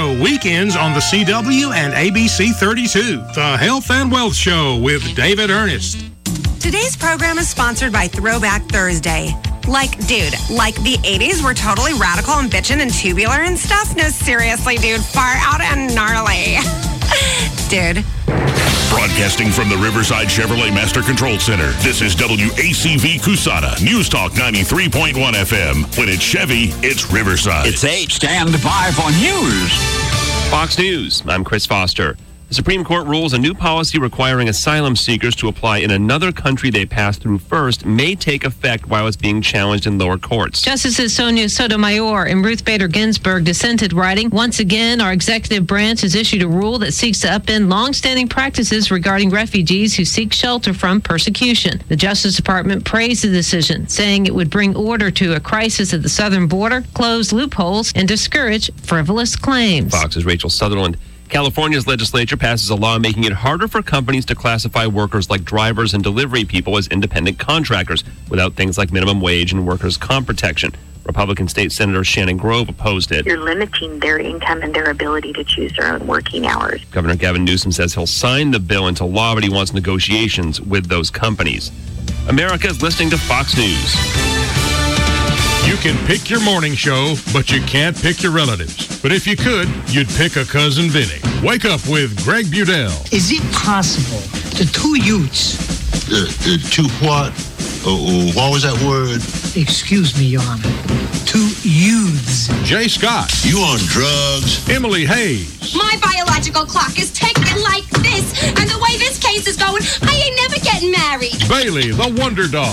Show weekends on the CW and ABC 32. The Health and Wealth Show with David Ernest. Today's program is sponsored by Throwback Thursday. Like the 80s were totally radical and bitchin' and tubular and stuff? No, seriously, dude, far out and gnarly. Dude. Broadcasting from the Riverside Chevrolet Master Control Center, this is WACV Cusana, News Talk 93.1 FM. When it's Chevy, it's Riverside. It's 8. Stand by for news. Fox News, I'm Chris Foster. The Supreme Court rules a new policy requiring asylum seekers to apply in another country they passed through first may take effect while it's being challenged in lower courts. Justices Sonia Sotomayor and Ruth Bader Ginsburg dissented, writing, "Once again, our executive branch has issued a rule that seeks to upend longstanding practices regarding refugees who seek shelter from persecution." The Justice Department praised the decision, saying it would bring order to a crisis at the southern border, close loopholes, and discourage frivolous claims. Fox's Rachel Sutherland. California's legislature passes a law making it harder for companies to classify workers like drivers and delivery people as independent contractors without things like minimum wage and workers' comp protection. Republican State Senator Shannon Grove opposed it. You're limiting their income and their ability to choose their own working hours. Governor Gavin Newsom says he'll sign the bill into law, but he wants negotiations with those companies. America is listening to Fox News. You can pick your morning show, but you can't pick your relatives. But if you could, you'd pick a Cousin Vinny. Wake up with Greg Budell. Is it possible the two youths... Two what? What was that word? Excuse me, Your Honor. Two youths. Jay Scott. You on drugs? Emily Hayes. My biological clock is ticking like this, and the way this case is going, I ain't never getting married. Bailey, the Wonder Dog.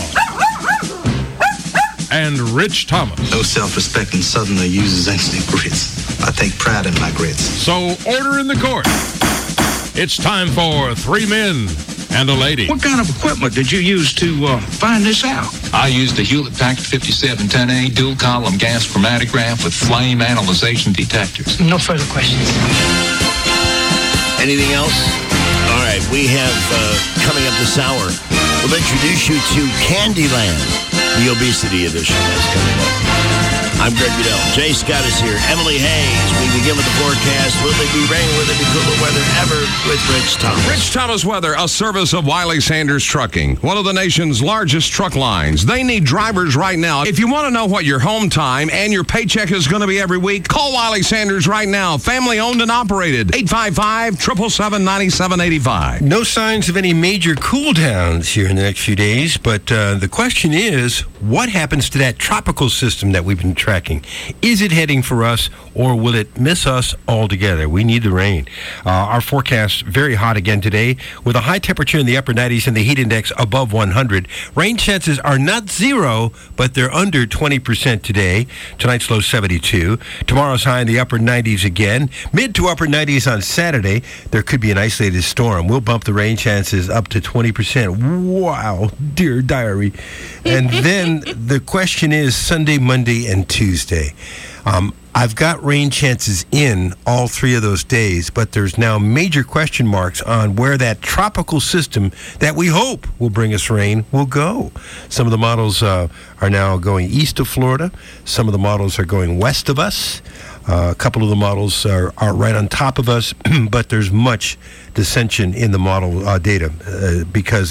And Rich Thomas. No self-respecting Southerner uses instant grits. I take pride in my grits. So order in the court. It's time for Three Men and a Lady. What kind of equipment did you use to find this out? I used a Hewlett-Packard 5710A dual-column gas chromatograph with flame analyzation detectors. No further questions. Anything else? All right, we have coming up this hour, we'll introduce you to Candyland. The obesity edition is coming up. I'm Greg Goodell. Jay Scott is here. Emily Hayes. We begin with the forecast. Will it be rain? Will it be cooler weather ever? With Rich Thomas. Rich Thomas Weather, a service of Wiley Sanders Trucking, one of the nation's largest truck lines. They need drivers right now. If you want to know what your home time and your paycheck is going to be every week, call Wiley Sanders right now. Family owned and operated. 855-777-9785. No signs of any major cool downs here in the next few days, but the question is, what happens to that tropical system that we've been tracking? Is it heading for us, or will it miss us altogether? We need the rain. Our forecast, very hot again today, with a high temperature in the upper 90s and the heat index above 100. Rain chances are not zero, but they're under 20% today. Tonight's low 72. Tomorrow's high in the upper 90s again. Mid to upper 90s on Saturday. There could be an isolated storm. We'll bump the rain chances up to 20%. Wow, dear diary. And then the question is Sunday, Monday, and Tuesday. I've got rain chances in all three of those days, but there's now major question marks on where that tropical system that we hope will bring us rain will go. Some of the models are now going east of Florida. Some of the models are going west of us. A couple of the models are right on top of us, but there's much dissension in the model data because,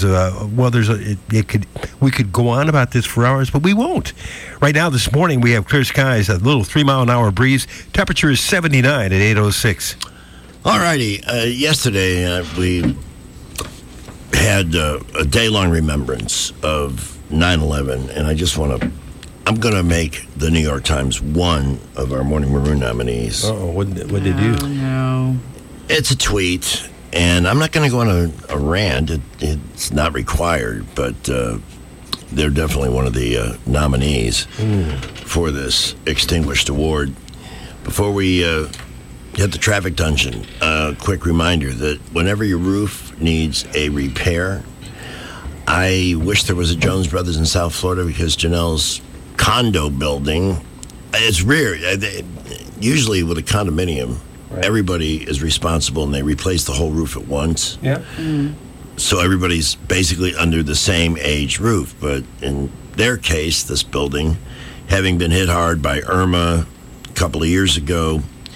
we could go on about this for hours, but we won't. Right now, this morning, we have clear skies, a little 3-mile-an-hour breeze. Temperature is 79 at 8:06. All righty. Yesterday, we had a day-long remembrance of 9/11, and I'm going to make the New York Times one of our Morning Maroon nominees. Uh-oh, what did they do? Oh, no. It's a tweet, and I'm not going to go on a rant. It's not required, but they're definitely one of the nominees for this extinguished award. Before we hit the traffic dungeon, a quick reminder that whenever your roof needs a repair, I wish there was a Jones Brothers in South Florida, because Janelle's condo building, it's rare. Usually with a condominium, everybody is responsible and they replace the whole roof at once. Yeah. So everybody's basically under the same age roof. But in their case, this building, having been hit hard by Irma a couple of years ago,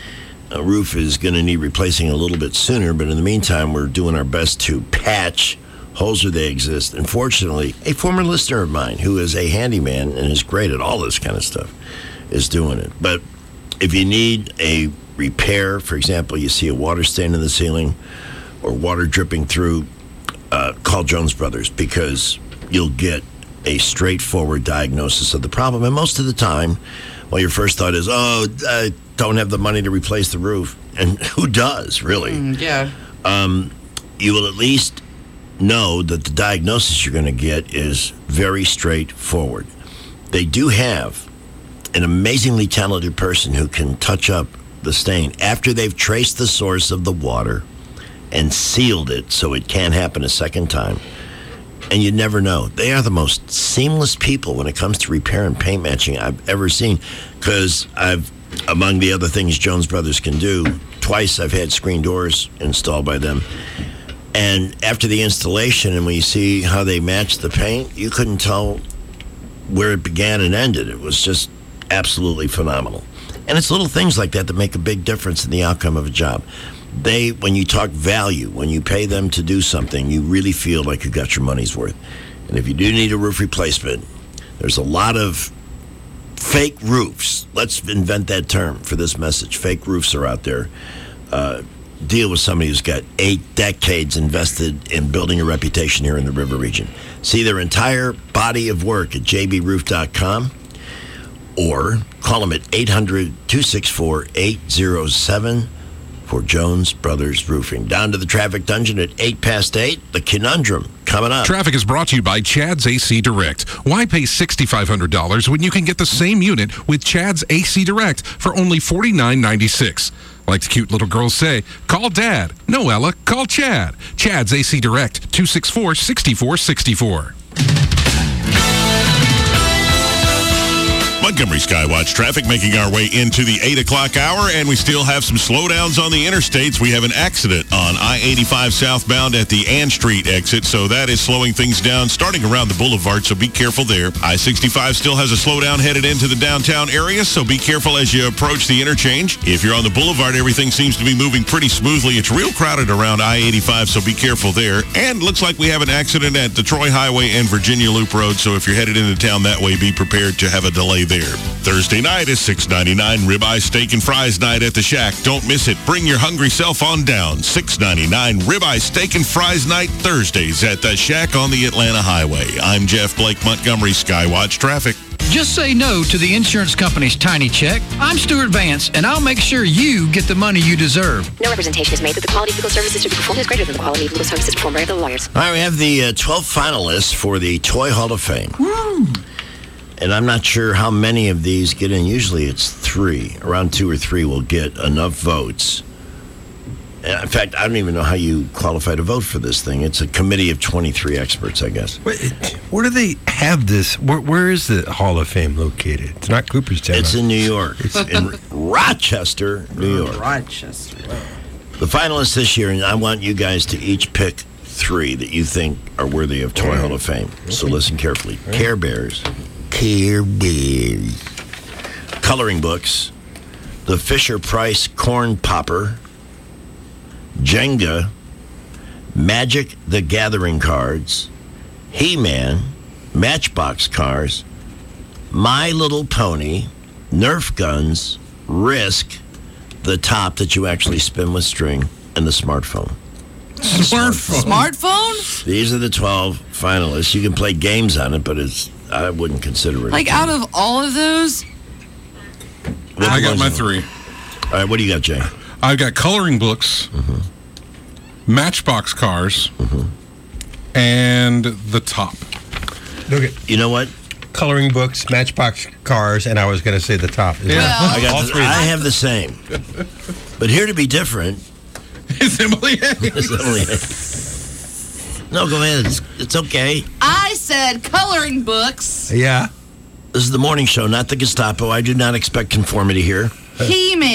roof is going to need replacing a little bit sooner, but in the meantime, we're doing our best to patch holes where they exist. And fortunately, a former listener of mine who is a handyman and is great at all this kind of stuff is doing it. But if you need a repair, for example, you see a water stain in the ceiling or water dripping through, call Jones Brothers, because you'll get a straightforward diagnosis of the problem. And most of the time, well, your first thought is, I don't have the money to replace the roof. And who does, really? Yeah. You will at least know that the diagnosis you're going to get is very straightforward. They do have an amazingly talented person who can touch up the stain after they've traced the source of the water and sealed it so it can't happen a second time. And you never know. They are the most seamless people when it comes to repair and paint matching I've ever seen, because among the other things Jones Brothers can do, twice I've had screen doors installed by them. And after the installation, and when you see how they match the paint, you couldn't tell where it began and ended. It was just absolutely phenomenal. And it's little things like that that make a big difference in the outcome of a job. When you talk value, when you pay them to do something, you really feel like you got your money's worth. And if you do need a roof replacement, there's a lot of fake roofs. Let's invent that term for this message. Fake roofs are out there. Deal with somebody who's got 8 decades invested in building a reputation here in the River region. See their entire body of work at jbroof.com or call them at 800-264-807 for Jones Brothers Roofing. Down to the traffic dungeon at 8:08. The Conundrum coming up. Traffic is brought to you by Chad's AC Direct. Why pay $6,500 when you can get the same unit with Chad's AC Direct for only $49.96? Like the cute little girls say, call Dad. No, Ella, call Chad. Chad's AC Direct, 264-6464. Montgomery Skywatch traffic making our way into the 8 o'clock hour, and we still have some slowdowns on the interstates. We have an accident on I-85 southbound at the Ann Street exit, so that is slowing things down starting around the boulevard, so be careful there. I-65 still has a slowdown headed into the downtown area, so be careful as you approach the interchange. If you're on the boulevard, everything seems to be moving pretty smoothly. It's real crowded around I-85, so be careful there. And looks like we have an accident at the Troy Highway and Virginia Loop Road, so if you're headed into town that way, be prepared to have a delay there. Thursday night is $6.99 ribeye steak and fries night at the Shack. Don't miss it. Bring your hungry self on down. $6.99 ribeye steak and fries night Thursdays at the Shack on the Atlanta Highway. I'm Jeff Blake, Montgomery Skywatch Traffic. Just say no to the insurance company's tiny check. I'm Stuart Vance, and I'll make sure you get the money you deserve. No representation is made that the quality of legal services to be performed is greater than the quality of legal services performed by other lawyers. All right, we have the 12 finalists for the Toy Hall of Fame. Woo! And I'm not sure how many of these get in. Usually it's 3. Around 2 or 3 will get enough votes. And in fact, I don't even know how you qualify to vote for this thing. It's a committee of 23 experts, I guess. Where do they have this? Where is the Hall of Fame located? It's not Cooperstown. It's in New York. It's in Rochester, New York. Rochester. The finalists this year, and I want you guys to each pick 3 that you think are worthy of Toy Hall of Fame. So listen carefully. Care Bears. Care Bears. Coloring books. The Fisher-Price Corn Popper. Jenga. Magic the Gathering cards. He-Man. Matchbox cars. My Little Pony. Nerf guns. Risk. The top that you actually spin with string. And the smartphone. Smartphone? These are the 12 finalists. You can play games on it, but I wouldn't consider it. Like, out of all of those? I got my 3. All right, what do you got, Jay? I've got coloring books, Matchbox cars, and the top. Okay. You know what? Coloring books, Matchbox cars, and I was going to say the top. Yeah. I have the same. But here to be different is Emily Hayes. No, go ahead. It's okay. I said coloring books. Yeah. This is the morning show, not the Gestapo. I do not expect conformity here.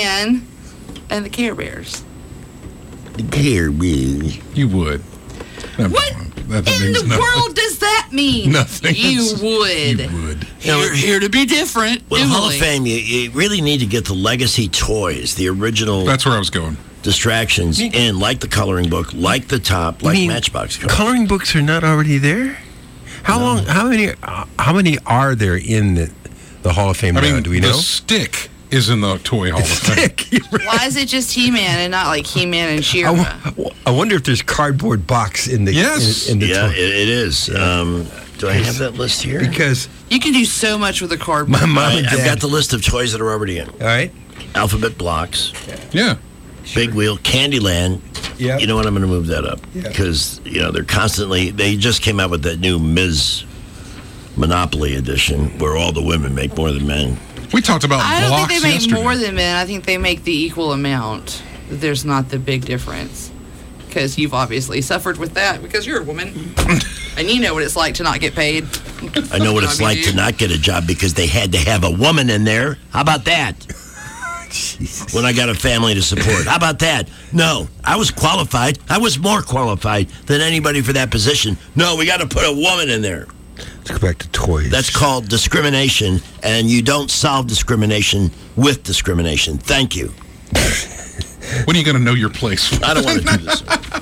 He-Man and the Care Bears. The Care Bears. You would. What That in means the nothing. world does that mean? Nothing. You would. Here to be different. Well, Hall of Emily. Fame, you really need to get the legacy toys, the original. That's where I was going. Distractions in, like the coloring book, like the top, like Matchbox cars. Coloring books are not already there? How long? How many are there in the Hall of Fame now? Do we know? The stick is in the Toy Hall of Fame. Why is it just He-Man and not like He-Man and She-Ra? I wonder if there's cardboard box in the in the yeah, toy. it is. Do I have that list here? Because You can do so much with a cardboard. my mom and I've dad. got the list of toys that are already in. All right. Alphabet blocks. Yeah. Big Wheel, Candyland. Yeah. You know what? I'm going to move that up because they're constantly. They just came out with that new Ms. Monopoly edition where all the women make more than men. We talked about I don't blocks think they make yesterday. more than men. I think they make the equal amount. There's not the big difference. Because you've obviously suffered with that because you're a woman. And you know what it's like to not get paid. I know what it's like to not get a job because they had to have a woman in there. How about that? When I got a family to support. How about that? No, I was qualified. I was more qualified than anybody for that position. No, we got to put a woman in there. Let's go back to toys. That's called discrimination, and you don't solve discrimination with discrimination. Thank you. When are you going to know your place? I don't want to do this.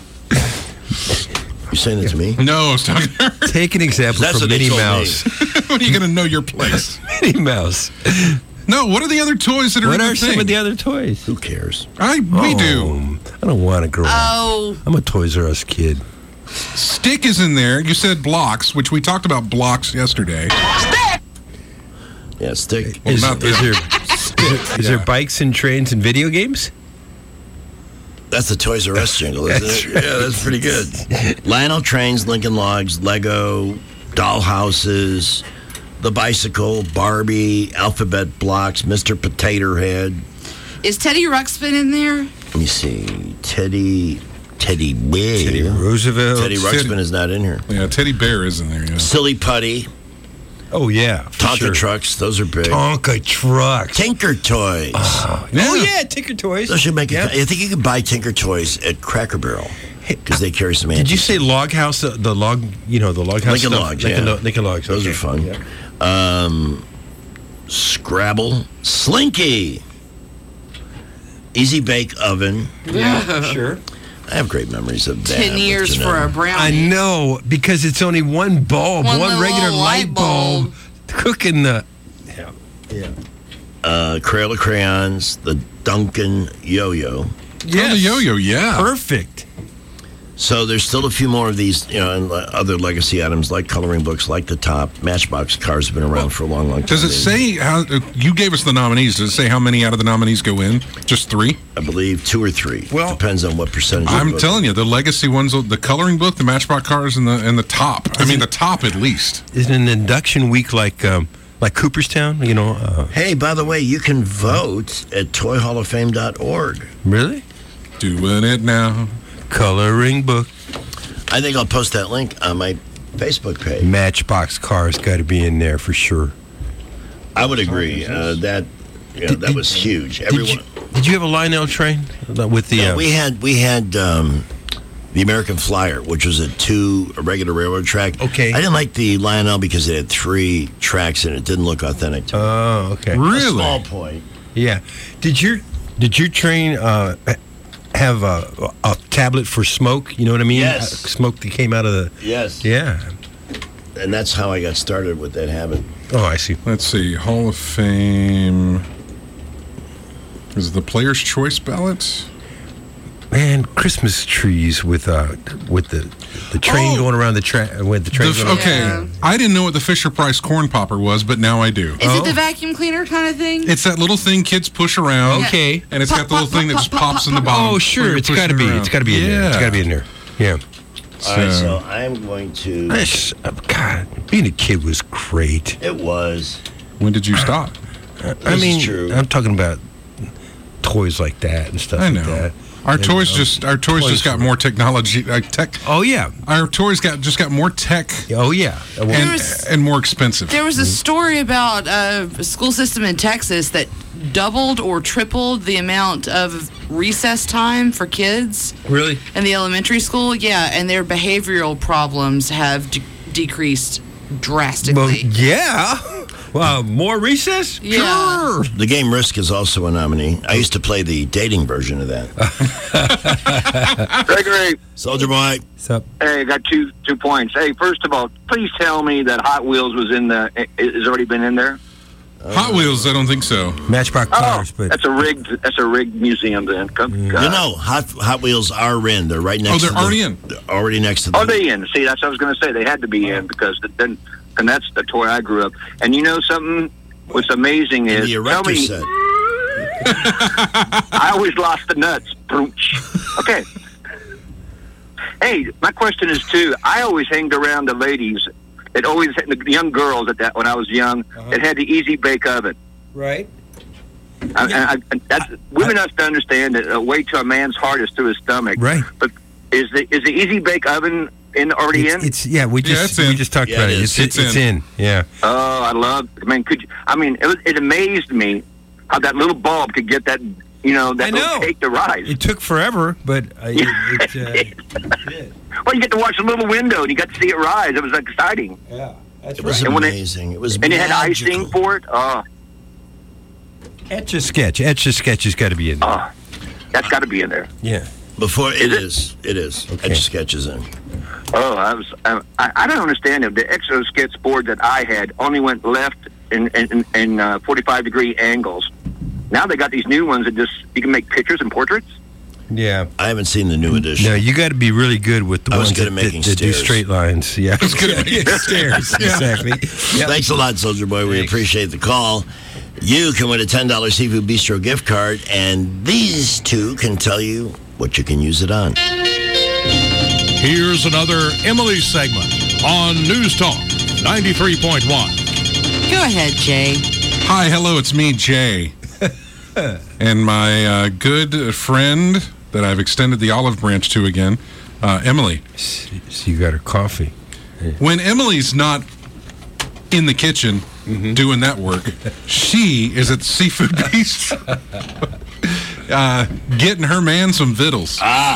You saying that to me? No, I was talking to her. Take an example That's from what they Minnie told me. Mouse. When are you going to know your place? Minnie Mouse. No, what are the other toys that are What in are the some thing? of the other toys? Who cares? We do. I don't want to grow up. Oh. I'm a Toys R Us kid. Stick is in there. You said blocks, which we talked about blocks yesterday. Yeah, stick. Well, Is not there that. is there bikes and trains and video games? That's the Toys R Us jingle, isn't That's it? right. Yeah, that's pretty good. Lionel Trains, Lincoln Logs, Lego, doll houses, the bicycle, Barbie, alphabet blocks, Mr. Potato Head. Is Teddy Ruxpin in there? Let me see. Teddy Bear. Teddy Roosevelt. Teddy Ruxpin is not in here. Yeah, Teddy Bear is in there. Yeah. Silly Putty. Oh yeah, for Tonka sure. trucks. Those are big. Tonka trucks. Tinker Toys. Oh yeah, Tinker Toys. Those should make Yeah. I think you can buy Tinker Toys at Cracker Barrel because they carry some. Did you say Log House? The log, the Log House Lincoln stuff? Logs? Lincoln, Yeah. Lincoln Logs. Those okay. are fun. Yeah. Scrabble, Slinky, Easy Bake Oven. Yeah, sure. I have great memories of that. 10 years for a brownie. I know because it's only one bulb, One one little regular light bulb, cooking the. Yeah. Crayola crayons, the Duncan Yo-Yo. Oh, the yo-yo, yeah. Perfect. So there's still a few more of these, and other legacy items like coloring books, like the top. Matchbox cars have been around for a long, long time. Does it say how you gave us the nominees? Does it say how many out of the nominees go in? Just 3? I believe 2 or 3. Well, depends on what percentage. I'm telling you, the legacy ones, the coloring book, the Matchbox cars, and the top. I mean, the top at least. Isn't an induction week like Cooperstown? Hey, by the way, you can vote at toyhalloffame.org. Really? Doing it now. Coloring book. I think I'll post that link on my Facebook page. Matchbox cars got to be in there for sure. I would agree. That was huge. Everyone. Did you have a Lionel train with the? No, we had the American Flyer, which was a regular railroad track. Okay. I didn't like the Lionel because it had 3 tracks and it didn't look authentic to me. Oh, okay. A small point. Yeah. Did your train have a tablet for smoke? You know what I mean? Yes. Smoke that came out of the. Yes. Yeah. And that's how I got started with that habit. Oh, I see. Let's see. Hall of Fame. Is it the Player's Choice ballot? Man, Christmas trees with the train going around the train with the train. Okay, Yeah. I didn't know what the Fisher Price corn popper was, but now I do. Is it the vacuum cleaner kind of thing? It's that little thing kids push around. Okay. And it's got the little thing that just pops in the bottom. Oh, when sure. you're It's got to pushing be. it It's got to be in around. there. It's got to be in there. Yeah. All right, so I'm going to. God, being a kid was great. It was. When did you stop? I mean, is true. I'm talking about toys like that and stuff I like know. that. Our And, toys just got more technology, tech. Oh yeah. Our toys just got more tech. Oh yeah. And more expensive. There was a story about a school system in Texas that doubled or tripled the amount of recess time for kids. Really? In the elementary school, yeah, and their behavioral problems have decreased drastically. Well, yeah. Well, more recess? Yeah. Sure. The game Risk is also a nominee. I used to play the dating version of that. Gregory. Soldier Boy. What's up? Hey, I got two points. Hey, first of all, please tell me that Hot Wheels has already been in there. Hot Wheels, I don't think so. Matchbox cars, but that's a rigged museum then. Hot Wheels are in. They're right next. They're already in. They're already next to. Oh, they in. See, that's what I was going to say. They had to be in because then, and that's the toy I grew up. And you know something? What's amazing is the erector set. I always lost the nuts. Okay. Hey, my question is too. I always hanged around the ladies. It always had the young girls when I was young. It had the Easy Bake Oven. Right. Women have to understand that a way to a man's heart is through his stomach. Right. But is the Easy Bake Oven already in? We just talked about it. It's in. Yeah. Oh, I love. It amazed me how that little bulb could get that. Little cake to rise. It took forever, but well, you get to watch a little window and you got to see it rise. It was exciting. Yeah, it was amazing. It was and it had icing for it. Etch a Sketch. Etch a Sketch has got to be in there. That's got to be in there. Yeah. Before it is. Okay. Etch a Sketch is in. Oh, I don't understand it. The Exo Sketch board that I had only went left in 45-degree angles. Now they got these new ones that you can make pictures and portraits. Yeah. I haven't seen the new edition. No, you got to be really good with the ones that do straight lines. Yeah. I was good at making stairs. Exactly. Yep. Thanks a lot, Soldier Boy. We appreciate the call. You can win a $10 Seafood Bistro gift card, and these two can tell you what you can use it on. Here's another Emily segment on News Talk 93.1. Go ahead, Jay. Hi, hello, it's me, Jay. And my good friend that I've extended the olive branch to again, Emily. So you got her coffee. When Emily's not in the kitchen doing that work, she is at the Seafood Bistro getting her man some vittles.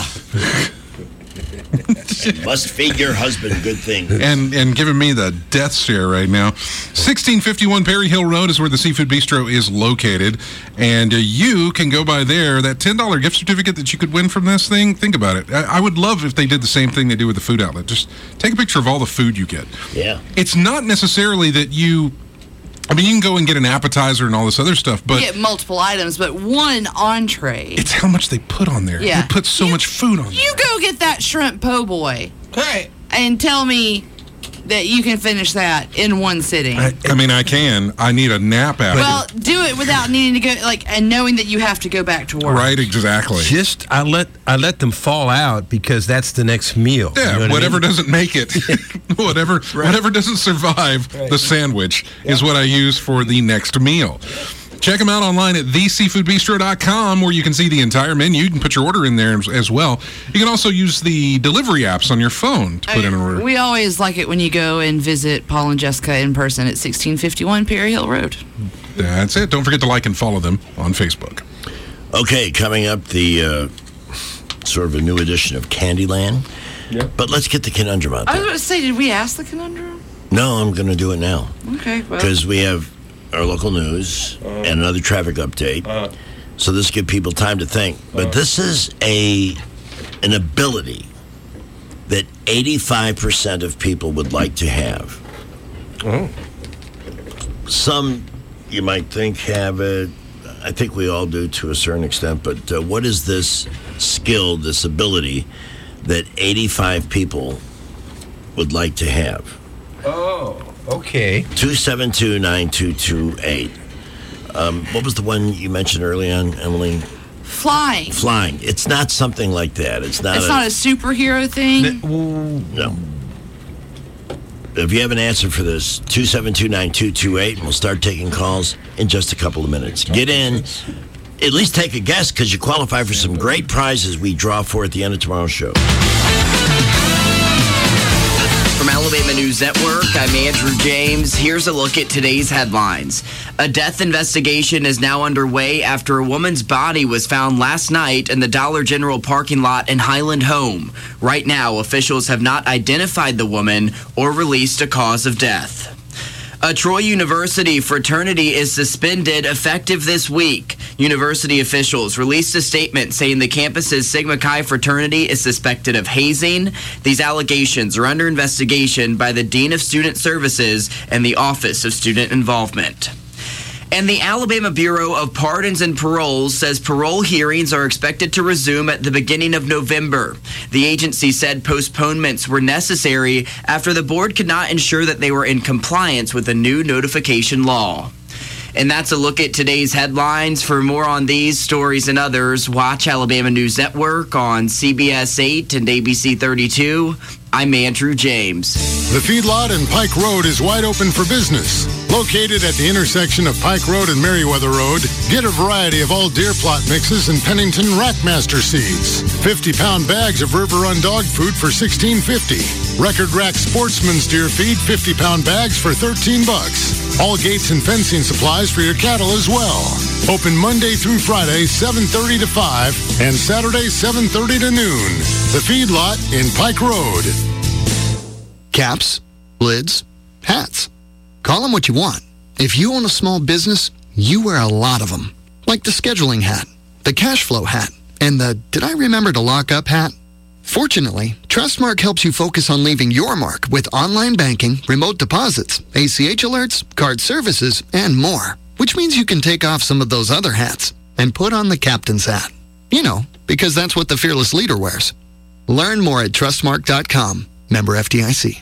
Must feed your husband good things. And giving me the death stare right now. 1651 Perry Hill Road is where the Seafood Bistro is located. And you can go by there. That $10 gift certificate that you could win from this thing, think about it. I would love if they did the same thing they do with the food outlet. Just take a picture of all the food you get. Yeah. It's not necessarily that you can go and get an appetizer and all this other stuff, but you get multiple items, but one entree. It's how much they put on there. Yeah. They put so much food on there. You go get that shrimp po' boy. Okay. And tell me that you can finish that in one sitting. I can. I need a nap after. Well, do it without needing to go, and knowing that you have to go back to work. Right, exactly. I let them fall out because that's the next meal. Yeah, you know whatever doesn't make it, whatever doesn't survive the sandwich is what I use for the next meal. Check them out online at theseafoodbistro.com, where you can see the entire menu. You can put your order in there as well. You can also use the delivery apps on your phone to put in an order. We always like it when you go and visit Paul and Jessica in person at 1651 Perry Hill Road. That's it. Don't forget to like and follow them on Facebook. Okay, coming up, the sort of a new edition of Candyland. Yep. But let's get the conundrum out there. I was going to say, did we ask the conundrum? No, I'm going to do it now. Okay, well. Because we have our local news and another traffic update. So this gives people time to think. But this is an ability that 85% of people would like to have. Oh. Some, you might think, have it. I think we all do to a certain extent. But what is this skill, this ability that 85 people would like to have? Oh. Okay. 272-9228. What was the one you mentioned early on, Emily? Flying. Flying. It's not something like that. It's not a superhero thing? No. If you have an answer for this, 272-9228, and we'll start taking calls in just a couple of minutes. Get in. At least take a guess, because you qualify for some great prizes we draw for at the end of tomorrow's show. From Alabama News Network, I'm Andrew James. Here's a look at today's headlines. A death investigation is now underway after a woman's body was found last night in the Dollar General parking lot in Highland Home. Right now, officials have not identified the woman or released a cause of death. A Troy University fraternity is suspended effective this week. University officials released a statement saying the campus's Sigma Chi fraternity is suspected of hazing. These allegations are under investigation by the Dean of Student Services and the Office of Student Involvement. And the Alabama Bureau of Pardons and Paroles says parole hearings are expected to resume at the beginning of November. The agency said postponements were necessary after the board could not ensure that they were in compliance with the new notification law. And that's a look at today's headlines. For more on these stories and others, watch Alabama News Network on CBS 8 and ABC 32. I'm Andrew James. The feedlot in Pike Road is wide open for business. Located at the intersection of Pike Road and Meriwether Road, get a variety of all deer plot mixes and Pennington Rackmaster seeds. 50-pound bags of River Run dog food for $16.50. Record Rack Sportsman's deer feed 50-pound bags for $13. All gates and fencing supplies for your cattle as well. Open Monday through Friday, 7:30 to 5, and Saturday, 7:30 to noon. The feedlot in Pike Road. Caps, lids, hats. Call them what you want. If you own a small business, you wear a lot of them. Like the scheduling hat, the cash flow hat, and the did I remember to lock up hat? Fortunately, Trustmark helps you focus on leaving your mark with online banking, remote deposits, ACH alerts, card services, and more. Which means you can take off some of those other hats and put on the captain's hat. You know, because that's what the fearless leader wears. Learn more at trustmark.com. Member FDIC.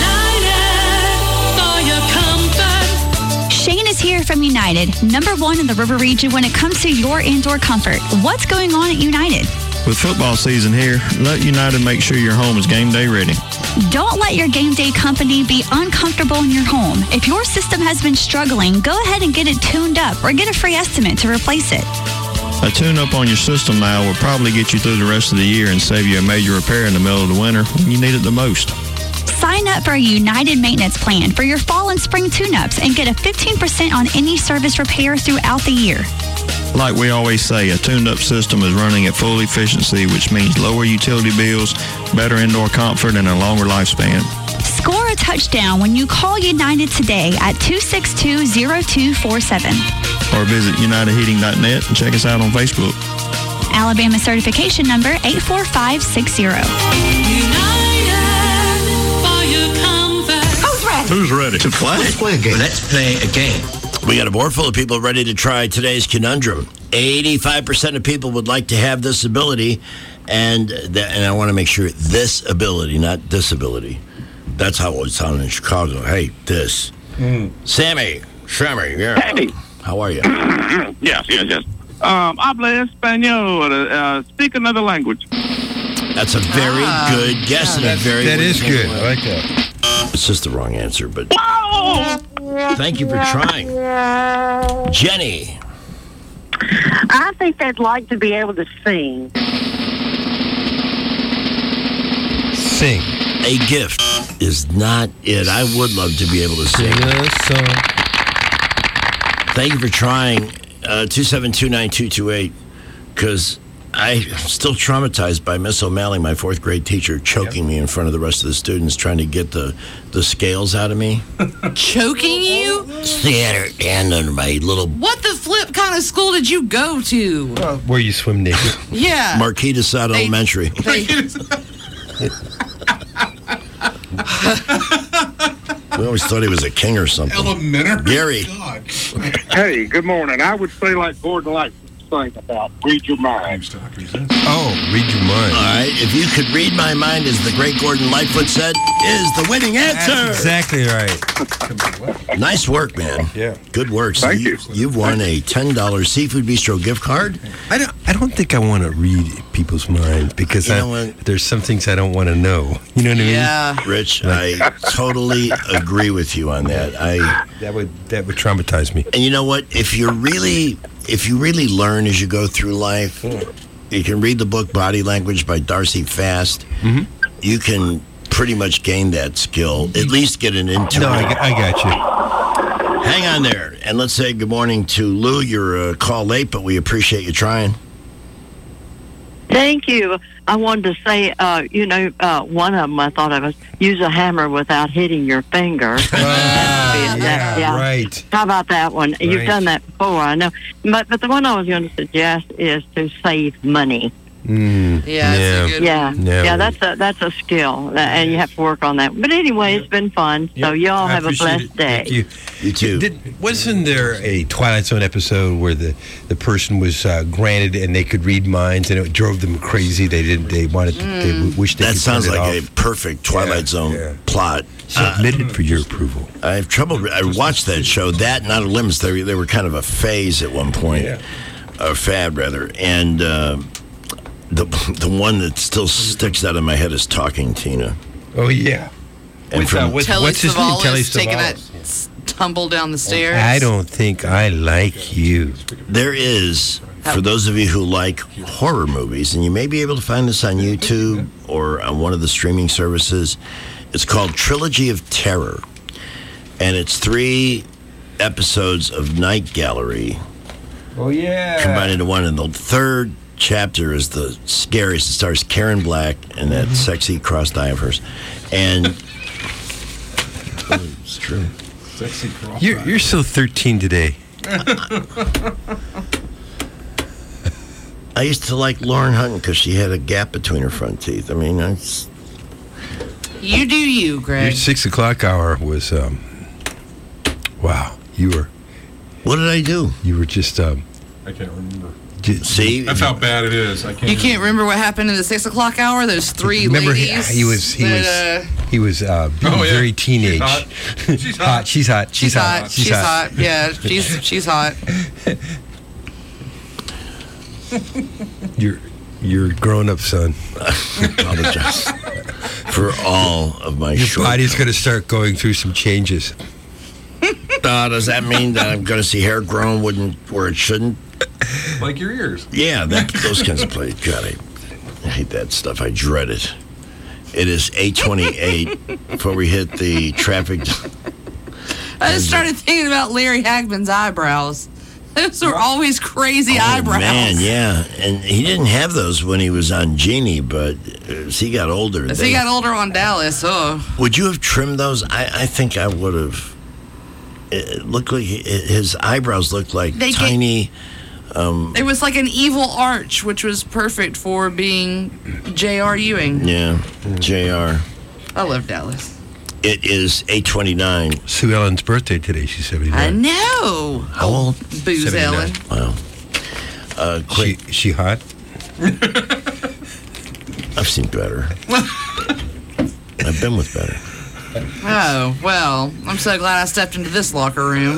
Shane is here from United, #1 in the River region when it comes to your indoor comfort. What's going on at United? With football season here, let United make sure your home is game day ready. Don't let your game day company be uncomfortable in your home. If your system has been struggling, go ahead and get it tuned up or get a free estimate to replace it. A tune-up on your system now will probably get you through the rest of the year and save you a major repair in the middle of the winter when you need it the most. Sign up for a United maintenance plan for your fall and spring tune-ups and get a 15% on any service repair throughout the year. Like we always say, a tuned-up system is running at full efficiency, which means lower utility bills, better indoor comfort, and a longer lifespan. Score a touchdown when you call United today at 262-0247. Or visit UnitedHeating.net and check us out on Facebook. Alabama certification number 84560. Who's ready to play? Let's play a game. Let's play a game. We got a board full of people ready to try today's conundrum. 85% of people would like to have this ability, and I want to make sure this ability, not disability. That's how it would sound in Chicago. Hey, this. Sammy, yeah. Hey. How are you? Yes. Habla español. Speak another language. That's a very good guess and a very that is good. I like that. It's just the wrong answer, but thank you for trying. Jenny. I think they'd like to be able to sing. Sing. A gift is not it. I would love to be able to sing. Thank you for trying. 2729228, because I'm still traumatized by Miss O'Malley, my fourth grade teacher, choking me in front of the rest of the students, trying to get the scales out of me. Choking you? She had her hand under my little... What the flip kind of school did you go to? Where you swim naked. Yeah. Marquis de Sade Elementary. We always thought he was a king or something. Elementary? Gary. God. Hey, good morning. I would say like Gordon Lightfoot sang about read your mind. Oh, read your mind. All right. If you could read my mind, as the great Gordon Lightfoot said, is the winning answer. That's exactly right. Nice work, man. Yeah. Good work. So Thank you. You've won a $10 Seafood Bistro gift card. I don't think I want to read people's minds because there's some things I don't want to know. You know what I mean? Yeah. Rich, I totally agree with you on that. That would traumatize me. And you know what? If you really learn as you go through life, you can read the book Body Language by Darcy Fast. Mm-hmm. You can pretty much gained that skill. At least get an intuitive. No, I got you. Hang on there. And let's say good morning to Lou. You're a call late, but we appreciate you trying. Thank you. I wanted to say, one of them I thought of was use a hammer without hitting your finger. Yeah, right. How about that one? You've Right. done that before, I know. But the one I was going to suggest is to save money. Yeah, that's a skill, and you have to work on that. But anyway, it's been fun. So y'all have a blessed day. Thank you. You too. Wasn't there a Twilight Zone episode where the person was granted and they could read minds and it drove them crazy? They wished they That could sounds turn it like off. a perfect Twilight Zone plot. Submitted for your approval. I have trouble. I watched that show. That and Outer Limits. They were kind of a phase at one point, or fad rather. And the one that still sticks out of my head is Talking Tina. Oh yeah. And What's his name? Telly Savalas taking that Savalas. tumble down the stairs. I don't think I like you. There is, for those of you who like horror movies, and you may be able to find this on YouTube or on one of the streaming services, it's called Trilogy of Terror. And it's 3 episodes of Night Gallery Oh yeah. combined into one. And the third chapter is the scariest. It stars Karen Black and that sexy crossed eye of hers. And it's true. Sexy cross. You're so 13 today. I used to like Lauren Hutton because she had a gap between her front teeth. I mean, that's... You do you, Greg. Your 6 o'clock hour was, wow. You were. What did I do? You were just, I can't remember. See? That's how bad it is. I can't You can't remember what happened in the 6 o'clock hour? Those 3 Remember, ladies. he was very teenage. She's hot. She's hot. She's hot. She's hot. Yeah, she's hot. You're grown up, son. I apologize for all of my Your body's going to start going through some changes. Does that mean that I'm going to see hair grown where it shouldn't? Like your ears. Yeah, those kinds of plays. God, I hate that stuff. I dread it. It is 8:28 before we hit the traffic. I just started thinking about Larry Hagman's eyebrows. Those were always crazy eyebrows. Man, yeah. And he didn't have those when he was on Genie, but as he got older. As he got older on Dallas, Would you have trimmed those? I think I would have. It looked like his eyebrows looked like tiny. It was like an evil arch, which was perfect for being J.R. Ewing. Yeah, J.R. I love Dallas. It is 8:29. Sue Ellen's birthday today. She's 79. I know. How old? Booze 79. Ellen. Wow. Quick. She hot? I've seen better. I've been with better. Oh, well, I'm so glad I stepped into this locker room.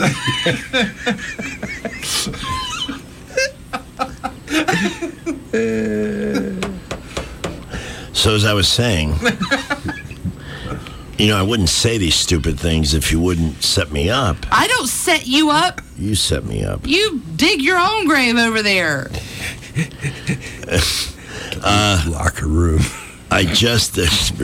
So as I was saying, I wouldn't say these stupid things if you wouldn't set me up. I don't set you up. You set me up. You dig your own grave over there. Locker room. I just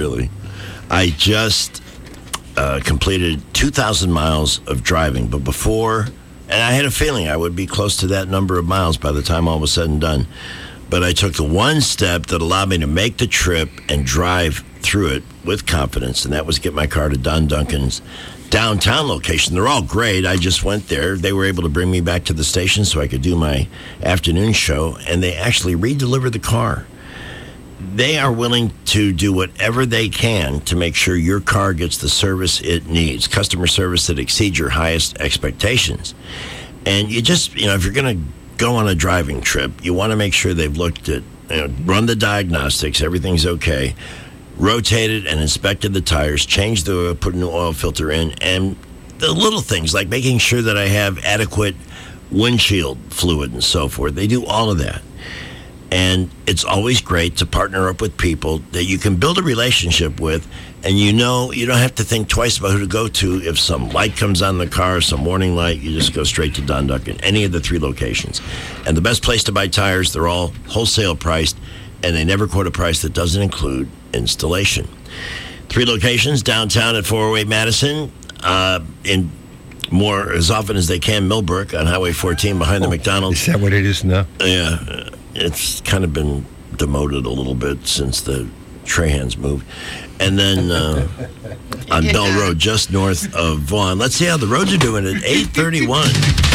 completed 2,000 miles of driving, but before, and I had a feeling I would be close to that number of miles by the time all was said and done. But I took the one step that allowed me to make the trip and drive through it with confidence, and that was get my car to Don Duncan's downtown location. They're all great. I just went there. They were able to bring me back to the station so I could do my afternoon show, and they actually re-delivered the car. They are willing to do whatever they can to make sure your car gets the service it needs, customer service that exceeds your highest expectations. And you just, if you're going to go on a driving trip, you want to make sure they've looked at, run the diagnostics, everything's okay, rotated and inspected the tires, changed the oil, put a new oil filter in, and the little things like making sure that I have adequate windshield fluid and so forth. They do all of that. And it's always great to partner up with people that you can build a relationship with, and you don't have to think twice about who to go to. If some light comes on the car, some warning light, you just go straight to Don Duncan, any of the 3 locations. And the best place to buy tires, they're all wholesale priced, and they never quote a price that doesn't include installation. 3 locations, downtown at 408 Madison, in more as often as they can, Millbrook on Highway 14 behind the McDonald's. Is that what it is now? Yeah. It's kind of been demoted a little bit since the Trahans moved. And then on Bell Road, just north of Vaughan. Let's see how the roads are doing at 8:31.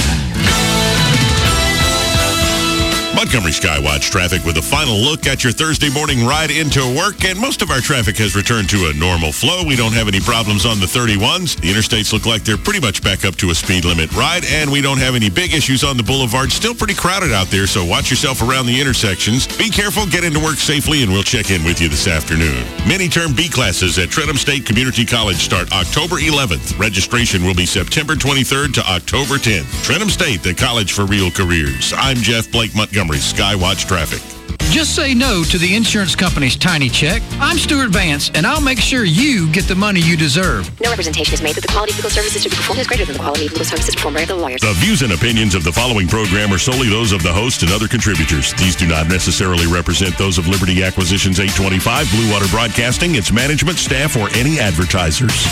Montgomery Skywatch traffic with a final look at your Thursday morning ride into work, and most of our traffic has returned to a normal flow. We don't have any problems on the 31s. The interstates look like they're pretty much back up to a speed limit ride, and we don't have any big issues on the boulevard. Still pretty crowded out there, so watch yourself around the intersections. Be careful, get into work safely, and we'll check in with you this afternoon. Mini-term B classes at Trentham State Community College start October 11th. Registration will be September 23rd to October 10th. Trentham State, the college for real careers. I'm Jeff Blake Montgomery. Skywatch traffic. Just say no to the insurance company's tiny check. I'm Stuart Vance, and I'll make sure you get the money you deserve. No representation is made that the quality of legal services to be performed is greater than the quality of legal services performed by other lawyers. The views and opinions of the following program are solely those of the host and other contributors. These do not necessarily represent those of Liberty Acquisitions 825, Blue Water Broadcasting, its management, staff, or any advertisers.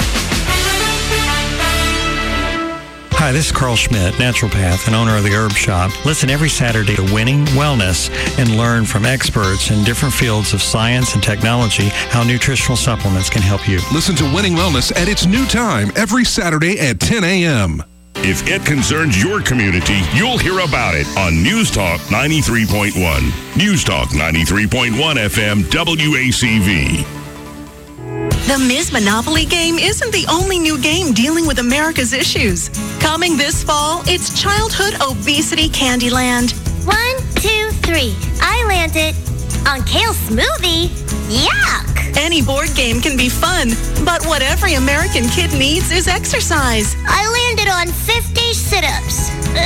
Hi, this is Carl Schmidt, naturopath and owner of the Herb Shop. Listen every Saturday to Winning Wellness and learn from experts in different fields of science and technology how nutritional supplements can help you. Listen to Winning Wellness at its new time every Saturday at 10 a.m. If it concerns your community, you'll hear about it on News Talk 93.1. News Talk 93.1 FM WACV. The Ms. Monopoly game isn't the only new game dealing with America's issues. Coming this fall, it's Childhood Obesity Candyland. 1, 2, 3. I landed on kale smoothie. Yuck! Any board game can be fun, but what every American kid needs is exercise. I landed on 50 sit-ups.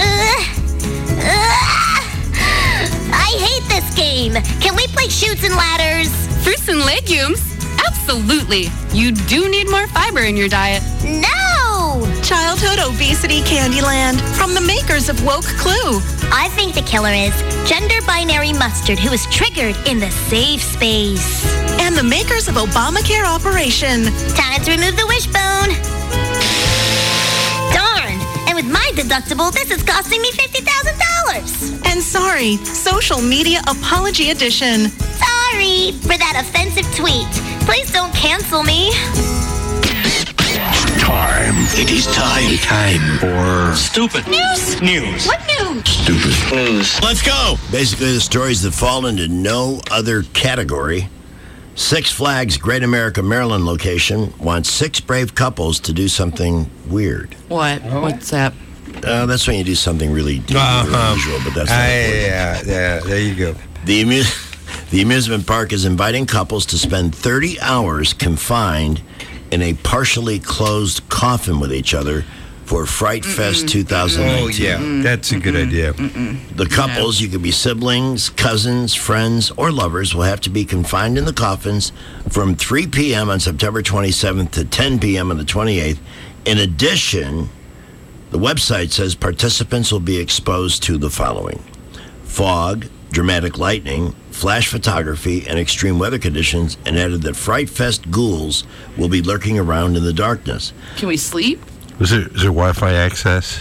I hate this game. Can we play Chutes and Ladders? Fruits and legumes? Absolutely. You do need more fiber in your diet. No! Childhood Obesity Candyland from the makers of Woke Clue. I think the killer is gender binary mustard, who is triggered in the safe space. And the makers of Obamacare Operation. Time to remove the wishbone. Darn! And with my deductible, this is costing me $50,000. And sorry, Social Media Apology Edition. Sorry for that offensive tweet. Please don't cancel me. Time. It is time for Stupid News. What news? Stupid news. Let's go. Basically, the stories that fall into no other category. Six Flags Great America, Maryland location wants 6 brave couples to do something weird. What? What's that? That's when you do something really deep or unusual, but that's not important. Yeah, there you go. The amusement park is inviting couples to spend 30 hours confined in a partially closed coffin with each other for Fright Fest 2019. Oh, yeah, that's a good idea. The couples, you could be siblings, cousins, friends, or lovers, will have to be confined in the coffins from 3 p.m. on September 27th to 10 p.m. on the 28th. In addition, the website says participants will be exposed to the following: fog, dramatic lightning, flash photography, and extreme weather conditions, and added that Fright Fest ghouls will be lurking around in the darkness. Can we sleep? Is there Wi-Fi access?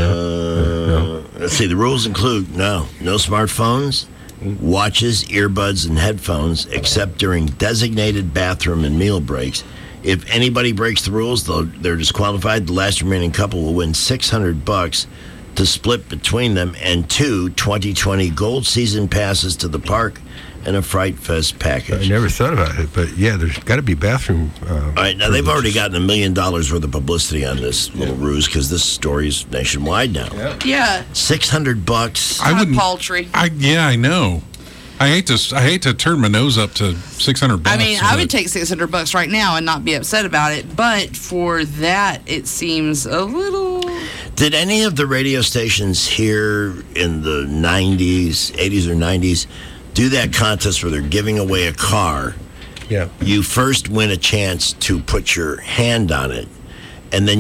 No. Let's see. The rules include no smartphones, watches, earbuds, and headphones, except during designated bathroom and meal breaks. If anybody breaks the rules, they're disqualified. The last remaining couple will win $600 to split between them, and 2 2020 Gold Season passes to the park and a Fright Fest package. I never thought about it, but yeah, there's got to be bathroom. All right, now they've already gotten $1 million worth of publicity on this little ruse because this story's nationwide now. Yeah. $600. I wouldn't. Paltry. I know. I hate to turn my nose up to $600. I mean, I would take $600 right now and not be upset about it, but for that, it seems a little. Did any of the radio stations here in the 80s or 90s, do that contest where they're giving away a car? Yeah. You first win a chance to put your hand on it, and then you have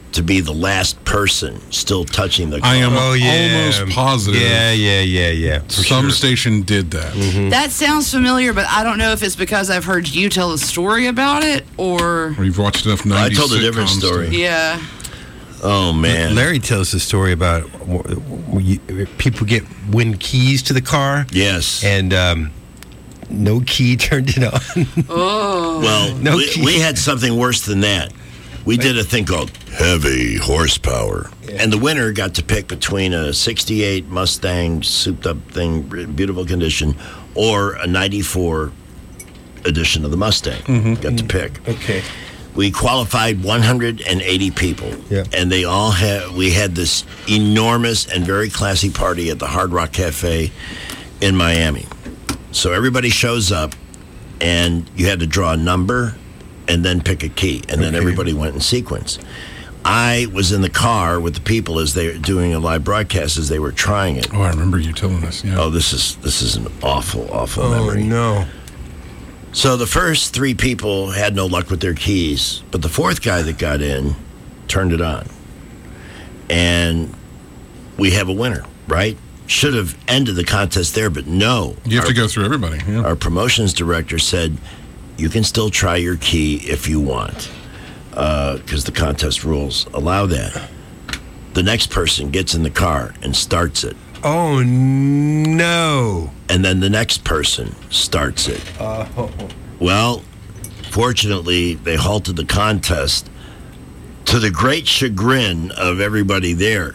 to be the last person still touching the car. I am almost positive. Yeah. Some station did that. Mm-hmm. That sounds familiar, but I don't know if it's because I've heard you tell a story about it or you've watched enough 90s I told a different sitcoms story. Yeah. Oh, man. Larry tells the story about people win keys to the car. Yes. And no key turned it on. Oh. Well, we had something worse than that. We did a thing called heavy horsepower. Yeah. And the winner got to pick between a 68 Mustang, souped-up thing, beautiful condition, or a 94 edition of the Mustang. Got to pick. Okay. We qualified 180 people, and we had this enormous and very classy party at the Hard Rock Cafe in Miami. So everybody shows up, and you had to draw a number and then pick a key, and then everybody went in sequence. I was in the car with the people as they were doing a live broadcast as they were trying it. Oh, I remember you telling us. Yeah. Oh, this is an awful memory. Oh, no. So the first 3 people had no luck with their keys, but the 4th guy that got in turned it on. And we have a winner, right? Should have ended the contest there, but no. You have to go through everybody. Yeah. Our promotions director said, you can still try your key if you want, because the contest rules allow that. The next person gets in the car and starts it. Oh, no. And then the next person starts it. Well, fortunately, they halted the contest to the great chagrin of everybody there.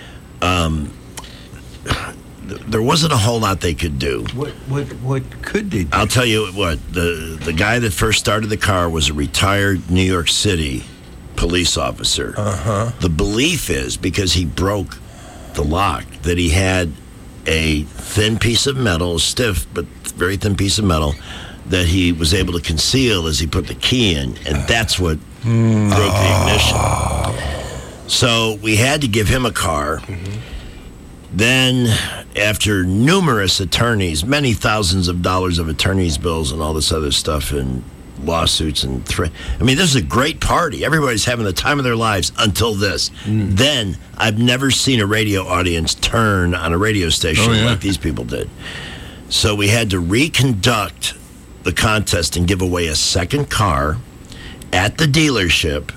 There wasn't a whole lot they could do. What could they do? I'll tell you what. The guy that first started the car was a retired New York City police officer. The belief is, because he broke the lock, that he had a thin piece of metal, stiff but very thin piece of metal, that he was able to conceal as he put the key in, and that's what broke the ignition. So we had to give him a car. Then, after numerous attorneys, many thousands of dollars of attorney's bills and all this other stuff and lawsuits and I mean, this is a great party. Everybody's having the time of their lives until this. Then I've never seen a radio audience turn on a radio station like these people did. So we had to reconduct the contest and give away a second car at the dealership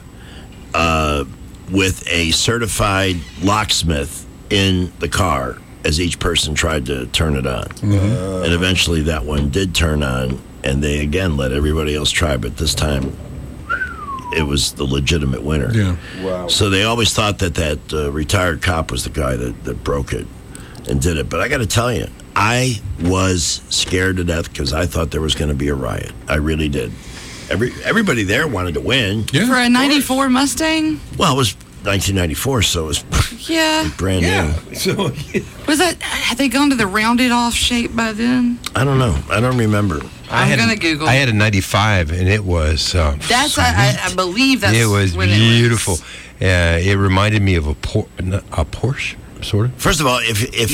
with a certified locksmith in the car as each person tried to turn it on. And eventually that one did turn on, and they again let everybody else try, but this time it was the legitimate winner. Yeah. Wow. So they always thought that retired cop was the guy that broke it and did it. But I got to tell you, I was scared to death because I thought there was going to be a riot. I really did. Everybody there wanted to win. Yeah, for a 94 Mustang? Well, it was 1994, so it was brand new. So was that? Had they gone to the rounded off shape by then? I don't know. I don't remember. I'm gonna Google. I had a 95, and it was. That's I believe that's. It was when beautiful. It reminded me of a Porsche, sort of. First of all, if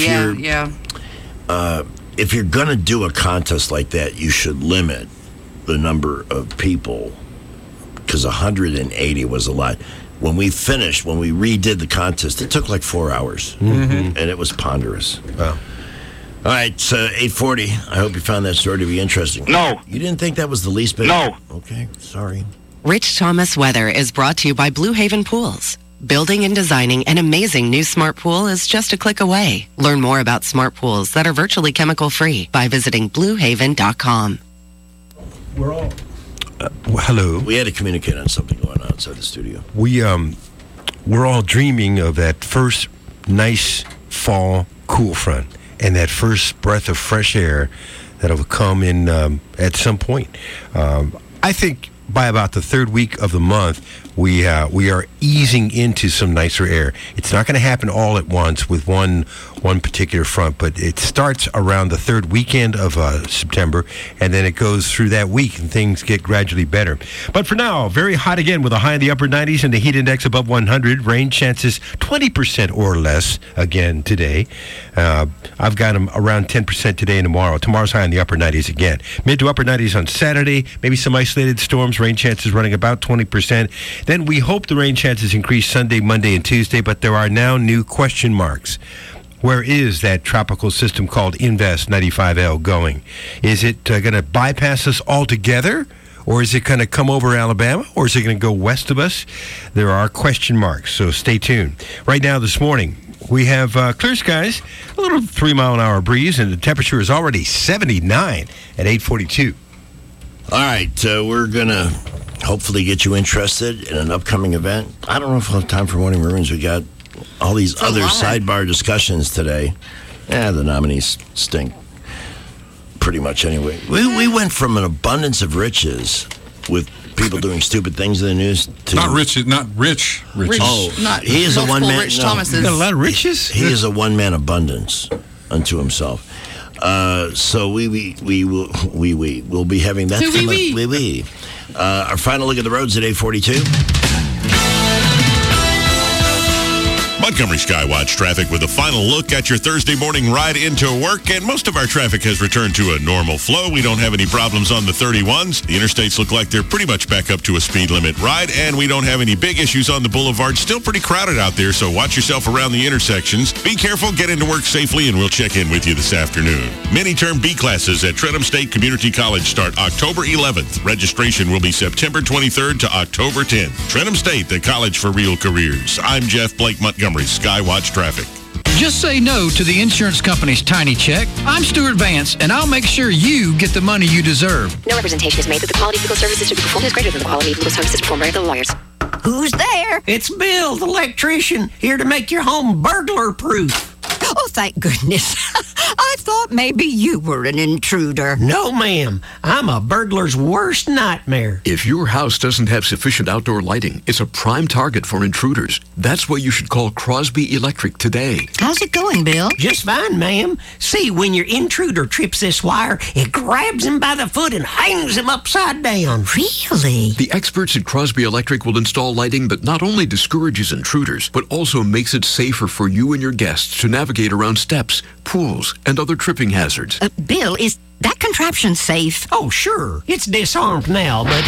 you're gonna do a contest like that, you should limit the number of people, because 180 was a lot. When we redid the contest, it took like 4 hours, and it was ponderous. Wow. All right, it's 8:40. I hope you found that story to be interesting. No. You didn't think that was the least bit? No. Okay, sorry. Rich Thomas weather is brought to you by Blue Haven Pools. Building and designing an amazing new smart pool is just a click away. Learn more about smart pools that are virtually chemical-free by visiting BlueHaven.com. We're all... hello. We had to communicate on something going on outside the studio. We're all dreaming of that first nice fall cool front and that first breath of fresh air that'll come in at some point. I think by about the third week of the month, we are easing into some nicer air. It's not going to happen all at once with one particular front, but it starts around the third weekend of September, and then it goes through that week, and things get gradually better. But for now, very hot again with a high in the upper 90s and the heat index above 100. Rain chances 20% or less again today. I've got them around 10% today and tomorrow. Tomorrow's high in the upper 90s again. Mid to upper 90s on Saturday. Maybe some isolated storms clouds, rain chances running about 20%. Then we hope the rain chances increase Sunday, Monday, and Tuesday, but there are now new question marks. Where is that tropical system called Invest 95L going? Is it going to bypass us altogether? Or is it going to come over Alabama? Or is it going to go west of us? There are question marks, so stay tuned. Right now, this morning, we have clear skies, a little 3-mile-an-hour breeze, and the temperature is already 79 at 8:42. All right, we're going to hopefully get you interested in an upcoming event. I don't know if we'll have time for Morning Maroons. We got all these other sidebar discussions today. The nominees stink pretty much anyway. We went from an abundance of riches with people doing stupid things in the news to... Not rich riches. He is a one-man... Rich Thomases. Got a lot of riches? He is a one-man abundance unto himself. So we'll be having that. Our final look at the roads at 8:42. Montgomery Skywatch traffic with a final look at your Thursday morning ride into work, and most of our traffic has returned to a normal flow. We don't have any problems on the 31s. The interstates look like they're pretty much back up to a speed limit ride, and we don't have any big issues on the boulevard. Still pretty crowded out there, so watch yourself around the intersections. Be careful, get into work safely, and we'll check in with you this afternoon. Mini-term B classes at Trentham State Community College start October 11th. Registration will be September 23rd to October 10th. Trentham State, the college for real careers. I'm Jeff Blake Montgomery. Skywatch traffic. Just say no to the insurance company's tiny check. I'm Stuart Vance, and I'll make sure you get the money you deserve. No representation is made that the quality of legal services to be performed is greater than the quality of legal services performed by the lawyers. Who's there? It's Bill, the electrician, here to make your home burglar-proof. Oh, thank goodness. I thought maybe you were an intruder. No, ma'am. I'm a burglar's worst nightmare. If your house doesn't have sufficient outdoor lighting, it's a prime target for intruders. That's why you should call Crosby Electric today. How's it going, Bill? Just fine, ma'am. See, when your intruder trips this wire, it grabs him by the foot and hangs him upside down. Really? The experts at Crosby Electric will install lighting that not only discourages intruders, but also makes it safer for you and your guests to navigate around steps, pools, and other tripping hazards. Bill, is that contraption safe? Oh, sure. It's disarmed now, but...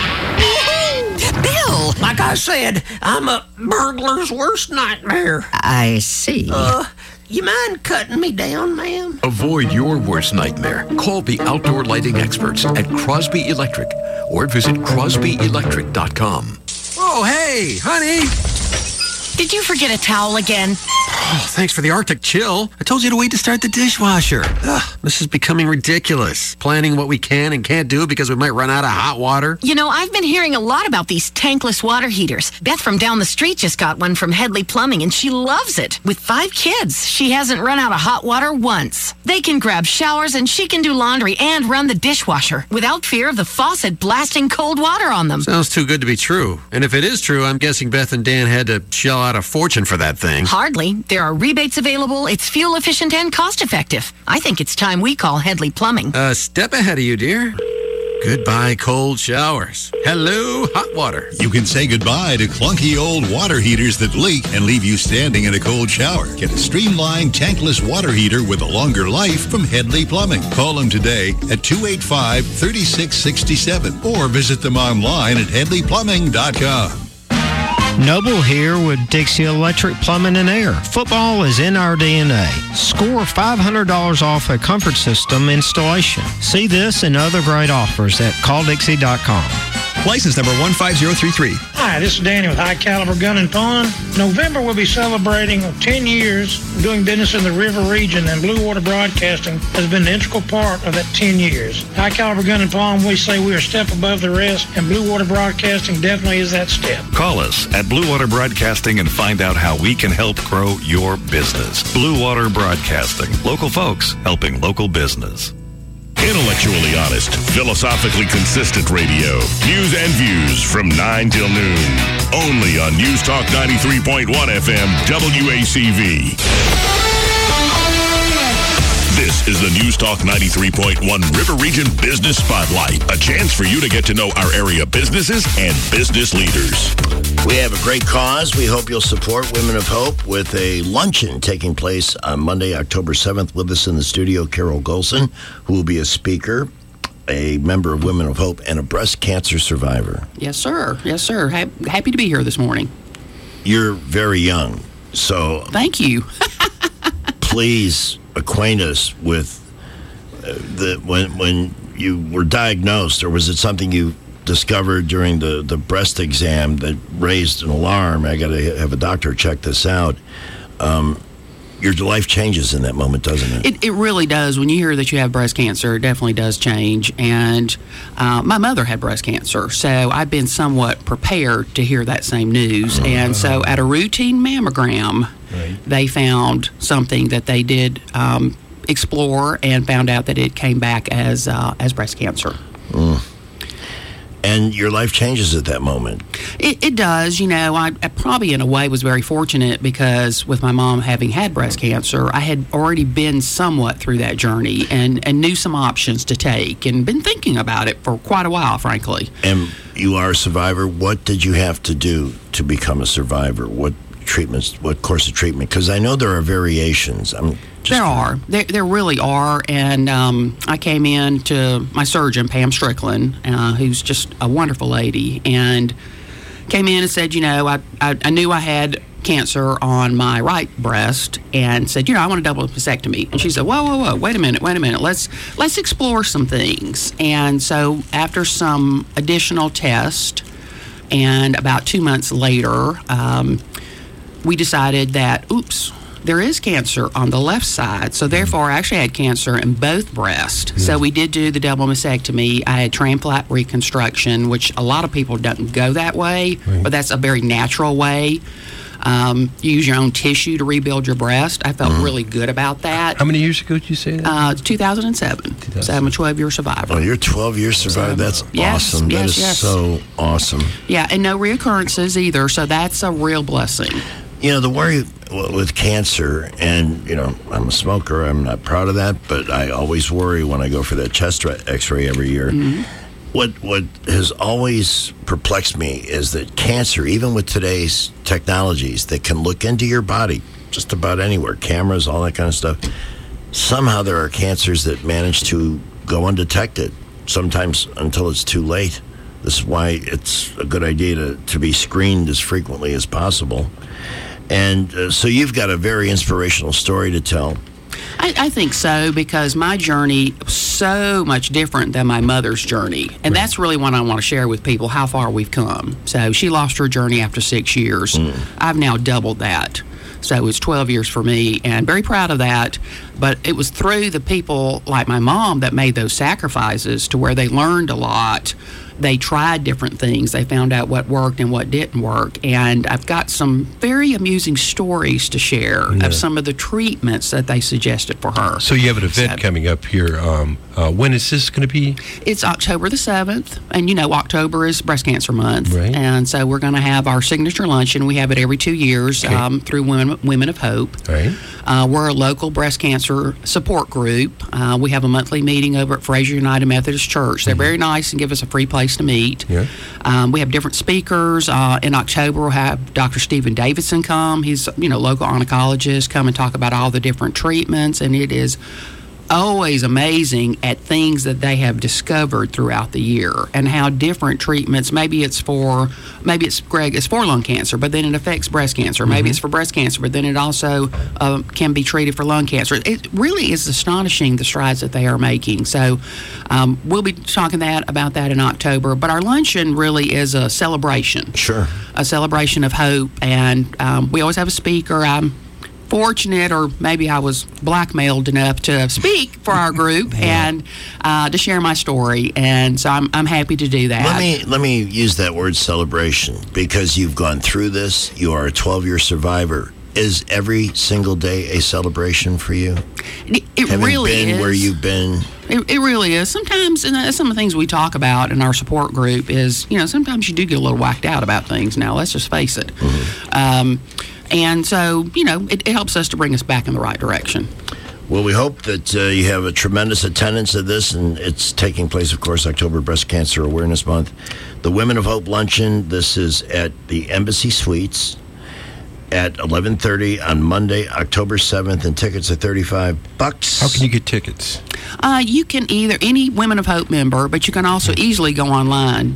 Bill! Like I said, I'm a burglar's worst nightmare. I see. You mind cutting me down, ma'am? Avoid your worst nightmare. Call the outdoor lighting experts at Crosby Electric or visit crosbyelectric.com. Oh, hey, honey! Did you forget a towel again? Oh, thanks for the Arctic chill. I told you to wait to start the dishwasher. Ugh, this is becoming ridiculous. Planning what we can and can't do because we might run out of hot water. You know, I've been hearing a lot about these tankless water heaters. Beth from down the street just got one from Headley Plumbing, and she loves it. With 5 kids, she hasn't run out of hot water once. They can grab showers, and she can do laundry and run the dishwasher without fear of the faucet blasting cold water on them. Sounds too good to be true. And if it is true, I'm guessing Beth and Dan had to shell out a fortune for that thing. Hardly. There are rebates available. It's fuel efficient and cost effective. I think it's time we call Headley Plumbing. Step ahead of you, dear. Goodbye, cold showers. Hello, hot water. You can say goodbye to clunky old water heaters that leak and leave you standing in a cold shower. Get a streamlined tankless water heater with a longer life from Headley Plumbing. Call them today at 285-3667 or visit them online at headleyplumbing.com. Noble here with Dixie Electric Plumbing and Air. Football is in our DNA. Score $500 off a comfort system installation. See this and other great offers at calldixie.com. License number 15033. Hi, this is Danny with High Caliber Gun and Pawn. November we'll be celebrating 10 years doing business in the river region, and Blue Water Broadcasting has been an integral part of that 10 years. High Caliber Gun and Pawn, we say we are a step above the rest, and Blue Water Broadcasting definitely is that step. Call us at Blue Water Broadcasting and find out how we can help grow your business. Blue Water Broadcasting. Local folks helping local business. Intellectually honest, philosophically consistent radio. News and views from 9 till noon. Only on News Talk 93.1 FM WACV. This is the News Talk 93.1 River Region Business Spotlight. A chance for you to get to know our area businesses and business leaders. We have a great cause. We hope you'll support Women of Hope with a luncheon taking place on Monday, October 7th. With us in the studio, Carol Golson, who will be a speaker. a member of Women of Hope and a breast cancer survivor. Yes, sir. Yes, sir. Happy to be here this morning. You're very young, so... Thank you. Please acquaint us with when you were diagnosed, or was it something you discovered during the breast exam that raised an alarm? I got to have a doctor check this out. Your life changes in that moment, doesn't it? It really does. When you hear that you have breast cancer, it definitely does change. And my mother had breast cancer, so I've been somewhat prepared to hear that same news. And so at a routine mammogram, they found something that they did explore and found out that it came back as breast cancer. And your life changes at that moment. It does. You know, I probably in a way was very fortunate because with my mom having had breast cancer, I had already been somewhat through that journey and knew some options to take and been thinking about it for quite a while, frankly. And you are a survivor. What did you have to do to become a survivor? What treatments, what course of treatment? Because I know there are variations. There really are. And I came in to my surgeon, Pam Strickland, who's just a wonderful lady, and came in and said, you know, I knew I had cancer on my right breast and said, you know, I want a double mastectomy. And she said, whoa, wait a minute. Let's explore some things. And so after some additional tests, and about 2 months later, we decided that, there is cancer on the left side. So therefore, I actually had cancer in both breasts. So we did do the double mastectomy. I had transplant reconstruction, which a lot of people don't go that way, but that's a very natural way. You use your own tissue to rebuild your breast. I felt really good about that. How many years ago did you say that? 2007. So I'm a 12-year survivor. Oh, you're a 12-year survivor. That's awesome. That is so awesome. Yeah, and no reoccurrences either. So that's a real blessing. You know, the worry with cancer, and, you know, I'm a smoker. I'm not proud of that, but I always worry when I go for that chest x-ray every year. What has always perplexed me is that cancer, even with today's technologies that can look into your body just about anywhere, cameras, all that kind of stuff, somehow there are cancers that manage to go undetected, sometimes until it's too late. This is why it's a good idea to be screened as frequently as possible. And so you've got a very inspirational story to tell. I think so, because my journey was so much different than my mother's journey. And that's really what I want to share with people, how far we've come. So she lost her journey after 6 years. I've now doubled that. So it's 12 years for me, and very proud of that. But it was through the people like my mom that made those sacrifices to where they learned a lot. They tried different things. They found out what worked and what didn't work. And I've got some very amusing stories to share of some of the treatments that they suggested for her. So you have an event coming up here. When is this going to be? It's October the 7th. And, you know, October is Breast Cancer Month. Right. And so we're going to have our signature luncheon. We have it every 2 years through Women of Hope. Right. We're a local breast cancer support group. We have a monthly meeting over at Fraser United Methodist Church. They're very nice and give us a free place to meet. We have different speakers. In October, we'll have Dr. Stephen Davidson come. He's, you know, local oncologist, come and talk about all the different treatments, and it is always amazing at things that they have discovered throughout the year and how different treatments, maybe it's for lung cancer, but then it affects breast cancer. Maybe it's for breast cancer, but then it also can be treated for lung cancer. It really is astonishing, the strides that they are making. So we'll be talking about that in October, but our luncheon really is a celebration. Sure. A celebration of hope, and we always have a speaker. I'm fortunate, or maybe I was blackmailed enough to speak for our group and to share my story, and so I'm happy to do that. Let me use that word celebration, because you've gone through this. You are a 12-year survivor. Is every single day a celebration for you? It really is. Where you've been? It really is. Sometimes, and that's some of the things we talk about in our support group is, you know, sometimes you do get a little whacked out about things. Now, let's just face it. And so, you know, it helps us to bring us back in the right direction. Well, we hope that you have a tremendous attendance at this, and it's taking place, of course, October Breast Cancer Awareness Month. The Women of Hope Luncheon, this is at the Embassy Suites, at 11:30 on Monday, October 7th, and tickets are $35. How can you get tickets? You can either, any Women of Hope member, but you can also easily go online,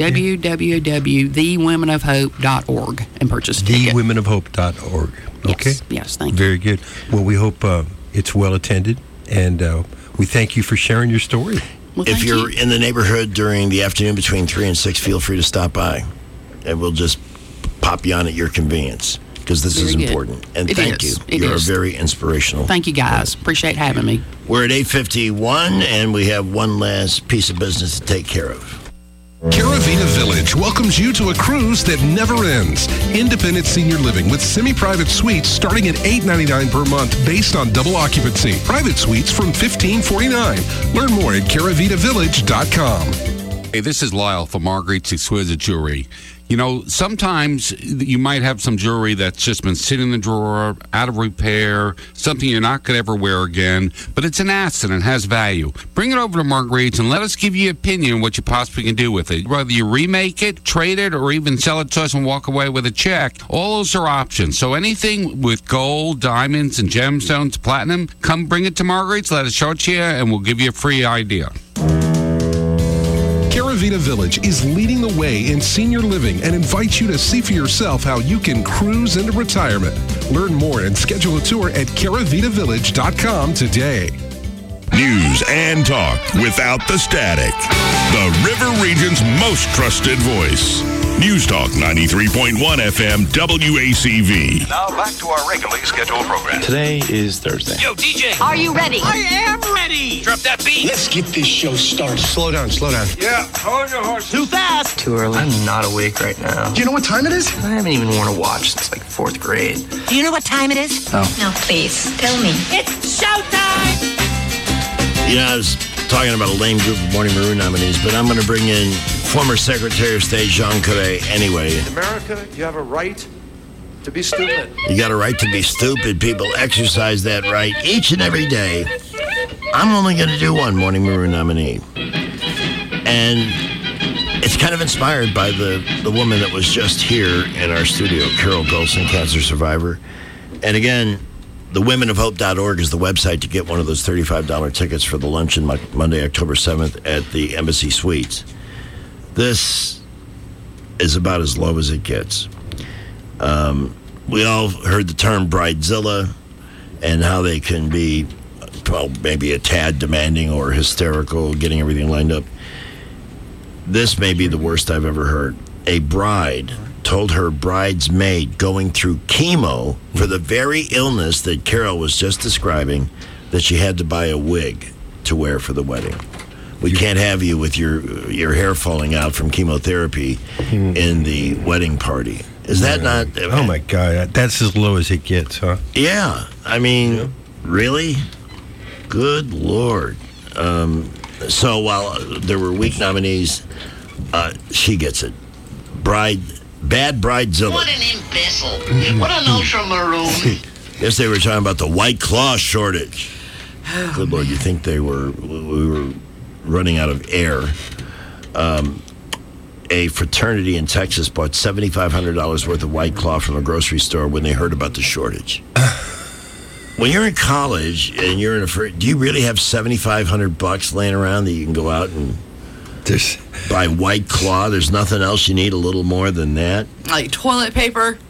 www.thewomenofhope.org, and purchase a ticket. Thewomenofhope.org. Okay. Yes, thank you. Very good. Well, we hope it's well attended, and we thank you for sharing your story. Well, if you're in the neighborhood during the afternoon between 3 and 6, feel free to stop by, and we'll just pop you on at your convenience, because this is important. And thank you. You're very inspirational. Thank you, guys. Appreciate having me. We're at 8:51, and we have one last piece of business to take care of. Caravita Village welcomes you to a cruise that never ends. Independent senior living with semi-private suites starting at $8.99 per month based on double occupancy. Private suites from $15.49. Learn more at caravitavillage.com. Hey, this is Lyle from Marguerite's Exquisite Jewelry. You know, sometimes you might have some jewelry that's just been sitting in the drawer, out of repair, something you're not going to ever wear again, but it's an asset and has value. Bring it over to Marguerite's and let us give you an opinion on what you possibly can do with it. Whether you remake it, trade it, or even sell it to us and walk away with a check, all those are options. So anything with gold, diamonds, and gemstones, platinum, come bring it to Marguerite's, let us show it to you, and we'll give you a free idea. Caravita Village is leading the way in senior living and invites you to see for yourself how you can cruise into retirement. Learn more and schedule a tour at caravitavillage.com today. News and talk without the static. The River Region's most trusted voice. News Talk 93.1 FM WACV. Now back to our regularly scheduled program. Today is Thursday. Yo, DJ. Are you ready? I am ready. Drop that beat. Let's get this show started. Slow down. Yeah, hold your horse. Too fast. Too early. I'm not awake right now. Do you know what time it is? I haven't even worn a watch since like 4th grade. Do you know what time it is? No. No, please. Tell me. It's showtime! You know, I was talking about a lame group of Morning Maroon nominees, but I'm going to bring in former Secretary of State Jean Caret anyway. In America, you have a right to be stupid. You got a right to be stupid. People exercise that right each and every day. I'm only going to do one Morning Maroon nominee. And it's kind of inspired by the woman that was just here in our studio, Carol Golson, cancer survivor. And again, thewomenofhope.org is the website to get one of those $35 tickets for the luncheon Monday, October 7th at the Embassy Suites. This is about as low as it gets. We all heard the term bridezilla and how they can be, well, maybe a tad demanding or hysterical, getting everything lined up. This may be the worst I've ever heard. A bride told her bridesmaid going through chemo for the very illness that Carol was just describing that she had to buy a wig to wear for the wedding. We can't have you with your hair falling out from chemotherapy in the wedding party. Is that not... Oh, my God. That's as low as it gets, huh? Yeah. I mean, really? Good Lord. So while there were weak nominees, she gets it. Bad Bridezilla. What an imbecile. What an ultra maroon. Yes, they were talking about the White Claw shortage. Good Lord, you think we were running out of air. A fraternity in Texas bought $7,500 worth of White Claw from a grocery store when they heard about the shortage. When you're in college and you're in do you really have $7,500 laying around that you can go out and buy White Claw? There's nothing else you need a little more than that? Like toilet paper.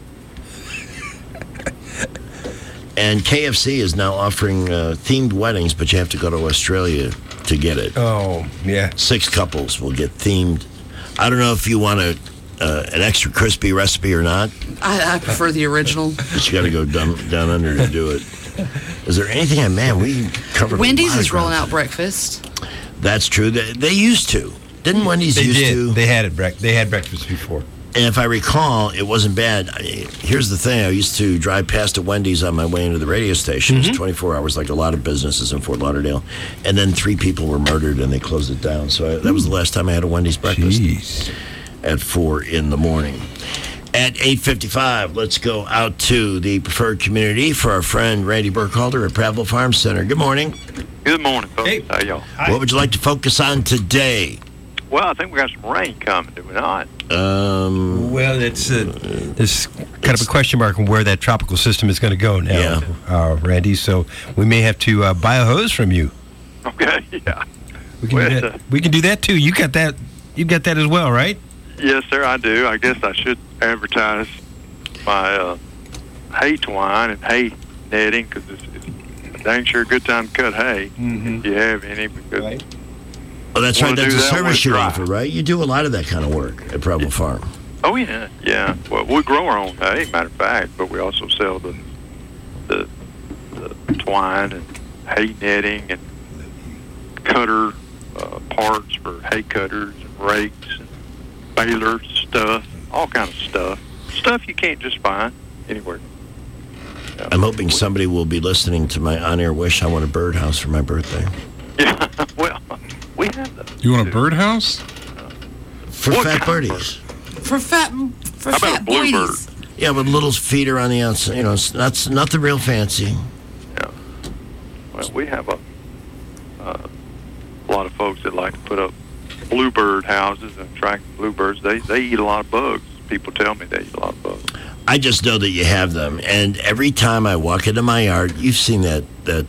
And KFC is now offering themed weddings, but you have to go to Australia to get it. Oh, yeah. 6 couples will get themed. I don't know if you want an extra crispy recipe or not. I prefer the original. But you got to go down under to do it. Is there anything? Man, we covered. Wendy's is rolling out breakfast. That's true. They used to. Didn't Wendy's used to? They had They had breakfast before. And if I recall, it wasn't bad. Here's the thing. I used to drive past a Wendy's on my way into the radio station. It was 24 hours, like a lot of businesses in Fort Lauderdale. And then 3 people were murdered, and they closed it down. So that was the last time I had a Wendy's breakfast. Jeez. At 4 in the morning. At 8:55, let's go out to the preferred community for our friend Randy Burkhalter at Prattville Farm Center. Good morning. Good morning, folks. Hey. How y'all? What would you like to focus on today? Well, I think we got some rain coming, do we not? Well, it's kind of a question mark on where that tropical system is going to go now, Randy. So we may have to buy a hose from you. Okay, yeah. We can do that too. You got that? You got that as well, right? Yes, sir, I do. I guess I should advertise my hay twine and hay netting because it's dang sure a good time to cut hay if you have any. Because oh, that's right. That's a service you offer, right? You do a lot of that kind of work at Preble Farm. Oh yeah. Well, we grow our own hay, matter of fact, but we also sell the twine and hay netting and cutter parts for hay cutters and rakes and balers, stuff, all kind of stuff you can't just find anywhere. I'm hoping somebody will be listening to my on-air wish. I want a birdhouse for my birthday. Yeah, well, we have those. You want a birdhouse? For fat birdies. For fat boys. Yeah, with little feeder on the outside. You know, it's nothing real fancy. Yeah. Well, we have a lot of folks that like to put up bluebird houses and attract bluebirds. They eat a lot of bugs. People tell me they eat a lot of bugs. I just know that you have them, and every time I walk into my yard, you've seen that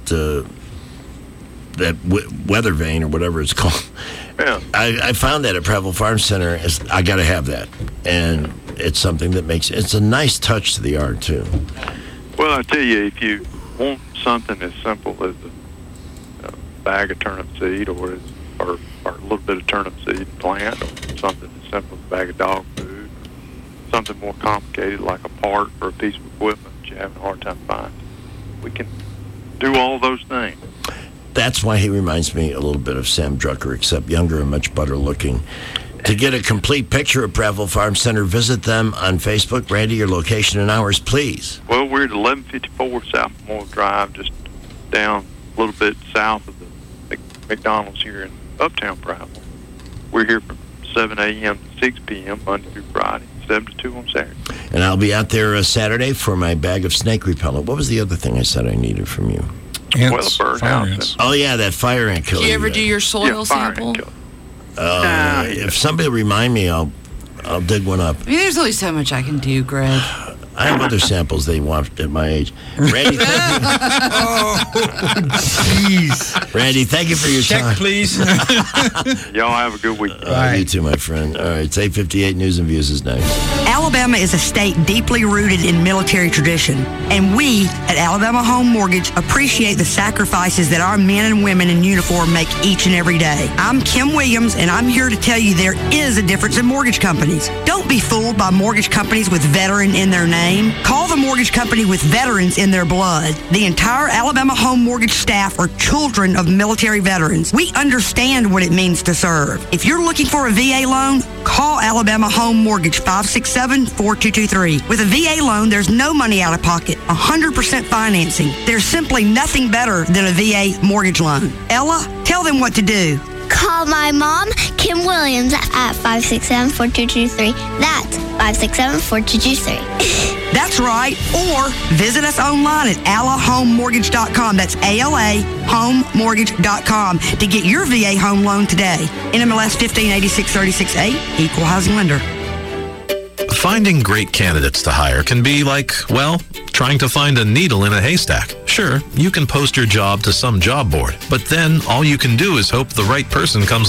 weather vane or whatever it's called. Yeah. I found that at Preble Farm Center. I got to have that, and it's something that it's a nice touch to the yard too. Well, I tell you, if you want something as simple as a bag of turnip seed or a little bit of turnip seed plant, or something as simple as a bag of dog food, something more complicated like a part or a piece of equipment that you're having a hard time finding, we can do all those things. That's why he reminds me a little bit of Sam Drucker, except younger and much better looking. To get a complete picture of Preble Farm Center, visit them on Facebook. Randy, your location and hours, please. Well, we're at 1154 South Memorial Drive, just down a little bit south of the McDonald's here in Uptown Preble. We're here from 7 a.m. to 6 p.m. Monday through Friday, 7 to 2 on Saturday. And I'll be out there Saturday for my bag of snake repellent. What was the other thing I said I needed from you? Ants, birdhouse. Oh, yeah, that fire ant killer. Do you ever do your soil sample? If somebody will remind me, I'll dig one up. I mean, there's only so much I can do, Greg. I have other samples they want at my age. Randy, thank you. Jeez. Randy, thank you for your time. Check, please. Y'all have a good week. You too, my friend. All right, it's 8:58. News and Views is next. Alabama is a state deeply rooted in military tradition, and we at Alabama Home Mortgage appreciate the sacrifices that our men and women in uniform make each and every day. I'm Kim Williams, and I'm here to tell you there is a difference in mortgage companies. Don't be fooled by mortgage companies with veteran in their name. Call the mortgage company with veterans in their blood. The entire Alabama Home Mortgage staff are children of military veterans. We understand what it means to serve. If you're looking for a VA loan, call Alabama Home Mortgage 567-4223. With a VA loan, there's no money out of pocket, 100% financing. There's simply nothing better than a VA mortgage loan. Ella, tell them what to do. Call my mom, Kim Williams, at 567-4223. That's 567-4223. That's right. Or visit us online at alahomemortgage.com. That's ALA homemortgage.com to get your VA home loan today. NMLS 1586-36-8, Equal Housing Lender. Finding great candidates to hire can be like, well, trying to find a needle in a haystack. Sure, you can post your job to some job board, but then all you can do is hope the right person comes